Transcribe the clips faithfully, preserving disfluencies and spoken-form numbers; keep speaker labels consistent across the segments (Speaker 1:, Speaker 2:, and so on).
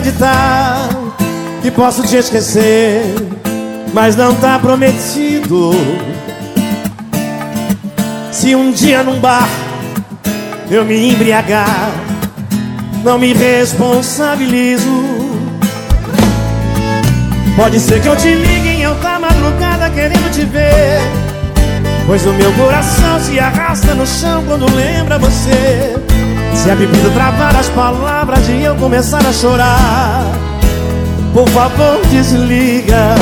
Speaker 1: acreditar que posso te esquecer, mas não tá prometido. Se um dia num bar eu me embriagar, não me responsabilizo. Pode ser que eu te ligue em alta madrugada querendo te ver, pois o meu coração se arrasta no chão quando lembra você. Se a bebida travar as palavras e eu começar a chorar, por favor desliga.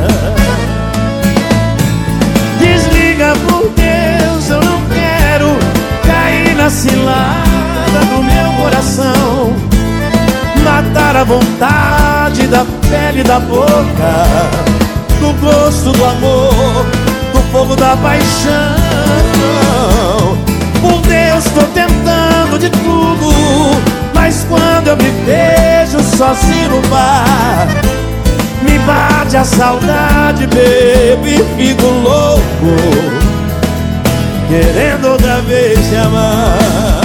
Speaker 1: Desliga por Deus, eu não quero cair na cilada do meu coração, matar a vontade da pele, da boca, do gosto do amor, do fogo da paixão. Por Deus, tô tentando de tudo, mas quando eu me vejo sozinho no bar, me bate a saudade, bebo e fico louco, querendo outra vez te amar.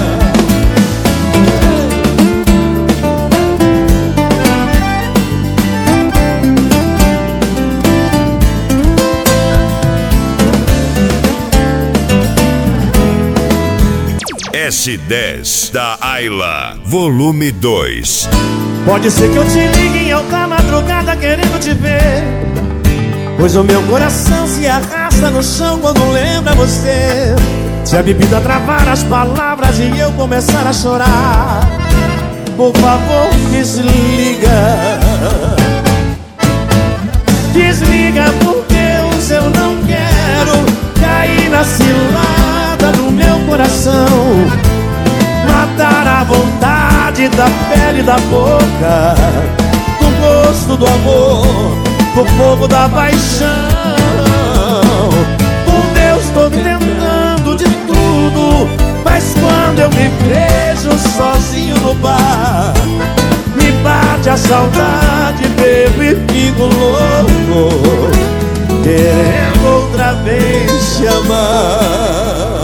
Speaker 2: S dez da Ayla, volume dois.
Speaker 1: Pode ser que eu te ligue em alta madrugada querendo te ver, pois o meu coração se arrasta no chão quando lembra você. Se a bebida travar as palavras e eu começar a chorar, por favor desliga. Desliga por Deus, eu não quero cair na cilada do meu coração, matar a vontade da pele, da boca, do gosto do amor, do fogo da paixão. Por Deus, tô tentando de tudo, mas quando eu me vejo sozinho no bar, me bate a saudade, bebo e fico louco, querendo outra vez te amar.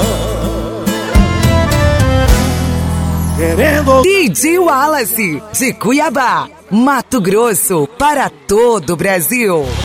Speaker 1: Querendo...
Speaker 3: D J Wallace, de Cuiabá, Mato Grosso, para todo o Brasil.